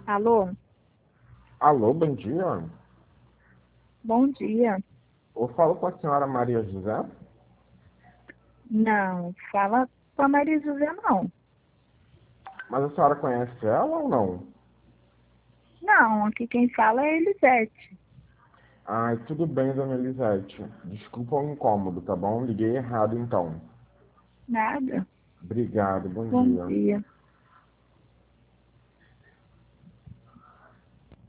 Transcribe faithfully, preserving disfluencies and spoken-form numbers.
Alô? Alô, bom dia. Bom dia. Eu falo com a senhora Maria José. Não, fala com a Maria José, não. Mas a senhora conhece ela ou não? Não, aqui quem fala é Elisete. Ai, tudo bem, dona Elisete. Desculpa o incômodo, tá bom? Liguei errado então. Nada. Obrigado, bom Bom dia. dia.